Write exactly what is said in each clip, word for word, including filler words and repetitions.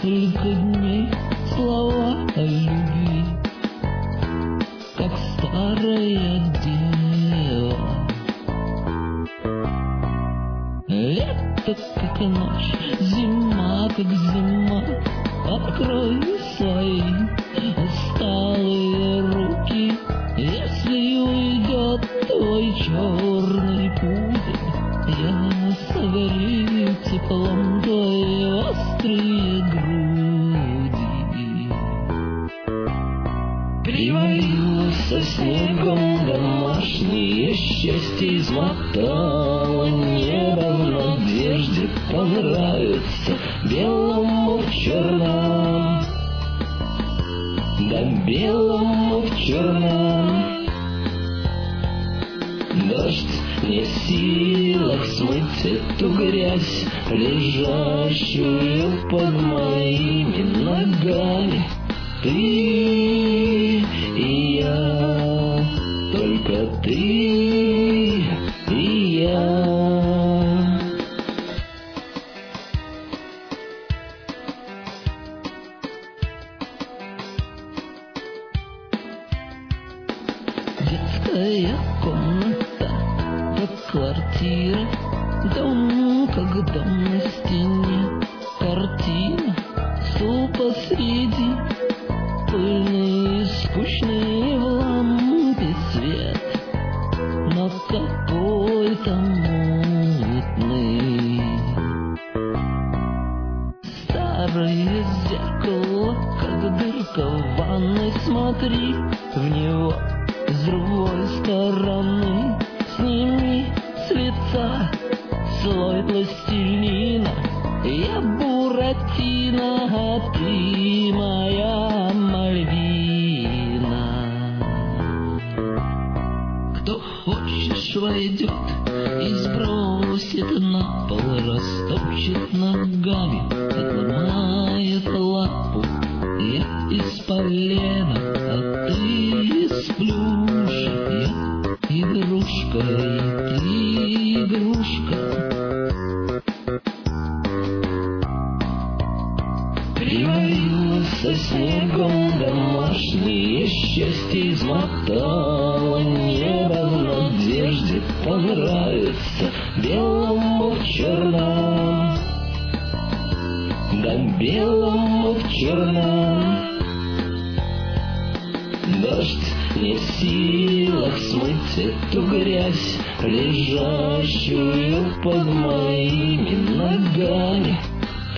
несколько дней слова о любви, как старая дева. Лето как ночь, зима как зима. Открой свои усталые руки, если уйдет твой черный пудель, я согрею теплом твои острые груди. Привалилось со снегом домашнее счастье, измотало небо в надежде понравится белому в черном, да белому в черном. Дождь не в силах смыть эту грязь, лежащую под моими ногами. Ты и я, только ты и я. Детская комната, как квартира, дом как дом на стене, картина, стул посреди, пыльный, скучный в лампе свет, но какой-то мутный. Старое зеркало, как дырка в ванной, смотри в него с другой стороны. Сними с лица слой пластилина, я Буратино, а ты моя Мальвина. Кто хочешь войдет и сбросит на пол, растопчет ногами, отломает лапу. Я из полена, а ты из плюша, я игрушка, и ты игрушка. Привалилось со снегом домашнее счастье, измотало небо в надежде понравится белому в черном, да белому в черном. Дождь не в силах смыть эту грязь, лежащую под моими ногами. Ты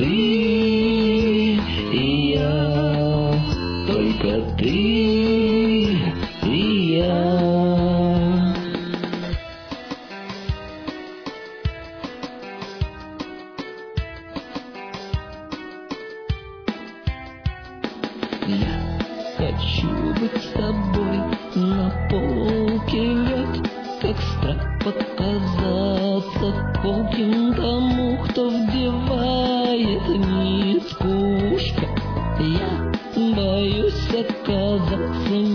и я, только ты и я. Я хочу быть с тобой на полке лед, как страх показаться колким тому, кто вдевает нитку в ушко. Я боюсь оказаться